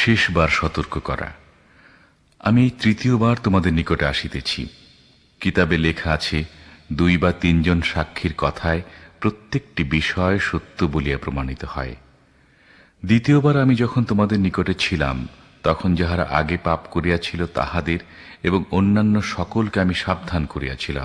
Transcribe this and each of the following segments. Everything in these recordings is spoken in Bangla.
শেষবার সতর্ক করা। আমি এই তৃতীয়বার তোমাদের নিকটে আসিতেছি। কিতাবে লেখা আছে, 2 বা 3 জন সাক্ষীর কথায় প্রত্যেকটি বিষয় সত্য বলিয়া প্রমাণিত হয়। দ্বিতীয়বার আমি যখন তোমাদের নিকটে ছিলাম, তখন যাহারা আগে পাপ করিয়াছিল তাহাদের এবং অন্যান্য সকলকে আমি সাবধান করিয়াছিলাম।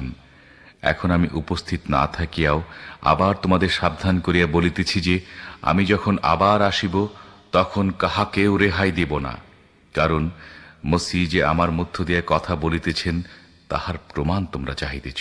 এখন আমি উপস্থিত না থাকিয়াও আবার তোমাদের সাবধান করিয়া বলিতেছি যে, আমি যখন আবার আসিব, তখন কাহাকেও রেহাই দেব না। কারণ মসীহ যে আমার মধ্য দিয়ে কথা বলিতেছেন, তাহার প্রমাণ তোমরা চাহিতেছ।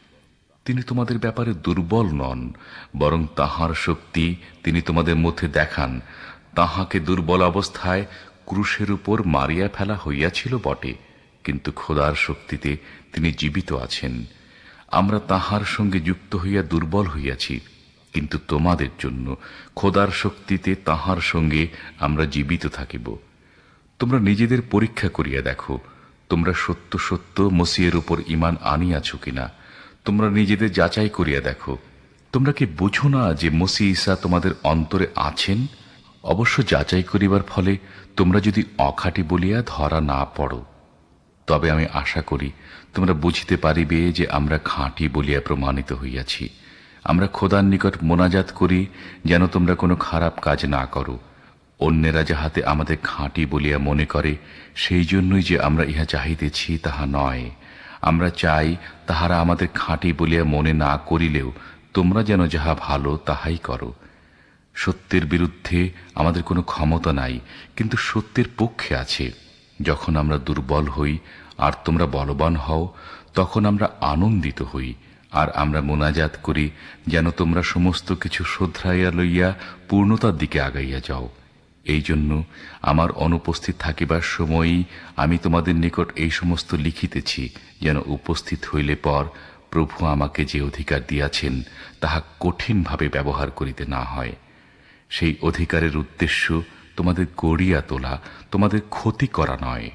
তিনি তোমাদের ব্যাপারে দুর্বল নন, বরং তাহার শক্তি তিনি তোমাদের মধ্যে দেখান। তাহাকে দুর্বল অবস্থায় ক্রুশের উপর মারিয়া ফেলা হইয়াছিল বটে, কিন্তু খোদার শক্তিতে তিনি জীবিত আছেন। আমরা তাহার সঙ্গে যুক্ত হইয়া দুর্বল হইয়াছি, কিন্তু তোমাদের জন্য খোদার শক্তিতে তাহার সঙ্গে আমরা জীবিত থাকিব। তোমরা নিজেদের পরীক্ষা করিয়া দেখো, তোমরা সত্য সত্য মসীহের উপর ঈমান আনিয়াছ কিনা। তোমরা নিজেদের যাচাই করিয়া দেখো। তোমরা কি বুঝো না যে মসীহ ঈসা তোমাদের অন্তরে আছেন? অবশ্য যাচাই করিবার ফলে তোমরা যদি অখাঁটি বলিয়া ধরা না পড়ো, তবে আমি আশা করি তোমরা বুঝিতে পারিবে যে আমরা খাঁটি বলিয়া প্রমাণিত হইয়াছি। আমরা খোদার নিকট মোনাজাত করি, যেন তোমরা কোনো খারাপ কাজ না করো। অন্যেরা যাহাতে আমাদের খাঁটি বলিয়া মনে করে, সেই জন্যই যে আমরা ইহা চাহিতেছি তাহা নয়। আমরা চাই তাহারা আমাদের খাঁটি বলিয়া মনে না করিলেও তোমরা যেন যাহা ভালো তাহাই করো। সত্যের বিরুদ্ধে আমাদের কোনো ক্ষমতা নাই, কিন্তু সত্যের পক্ষে আছে। যখন আমরা দুর্বল হই আর তোমরা বলবান হও, তখন আমরা আনন্দিত হই। আর আমরা মোনাজাত করি, যেন তোমরা সমস্ত কিছু শোধরাইয়া লইয়া পূর্ণতার দিকে আগাইয়া যাও। এই জন্য আমার অনুপস্থিত থাকিবার সময়ই আমি তোমাদের নিকট এই সমস্ত লিখিতেছি, যেন উপস্থিত হইলে পর প্রভু আমাকে যে অধিকার দিয়াছেন, তাহা কঠিনভাবে ব্যবহার করিতে না হয়। সেই অধিকারের উদ্দেশ্য তোমাদের গড়িয়া তোলা, তোমাদের ক্ষতি করা নয়।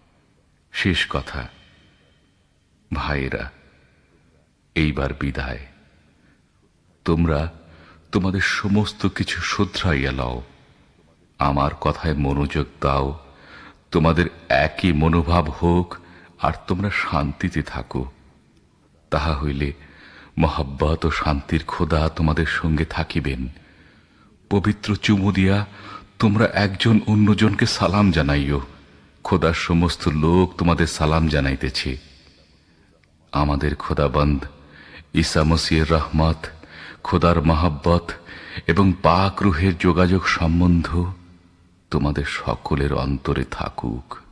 শেষ কথা, ভাইয়েরা, এইবার বিদায়। তোমরা তোমাদের সমস্ত কিছু শোধরাইয়া লও, আমার কথায় মনোযোগ দাও। তোমাদের একই মনোভাব হোক, আর তোমরা শান্তিতে থাকো। তাহা হইলে মহব্বত ও শান্তির খোদা তোমাদের সঙ্গে থাকিবেন। পবিত্র চুমু দিয়া তোমরা একজন অন্যজনকে সালাম জানাইও। খোদার সমস্ত লোক তোমাদের সালাম জানাইতেছে। আমাদের খোদাবন্দ ঈসা মসীহের রহমত, খোদার মহব্বত এবং পাক রূহের যোগাযোগ সম্বন্ধ তোমাদের সকলের অন্তরে থাকুক।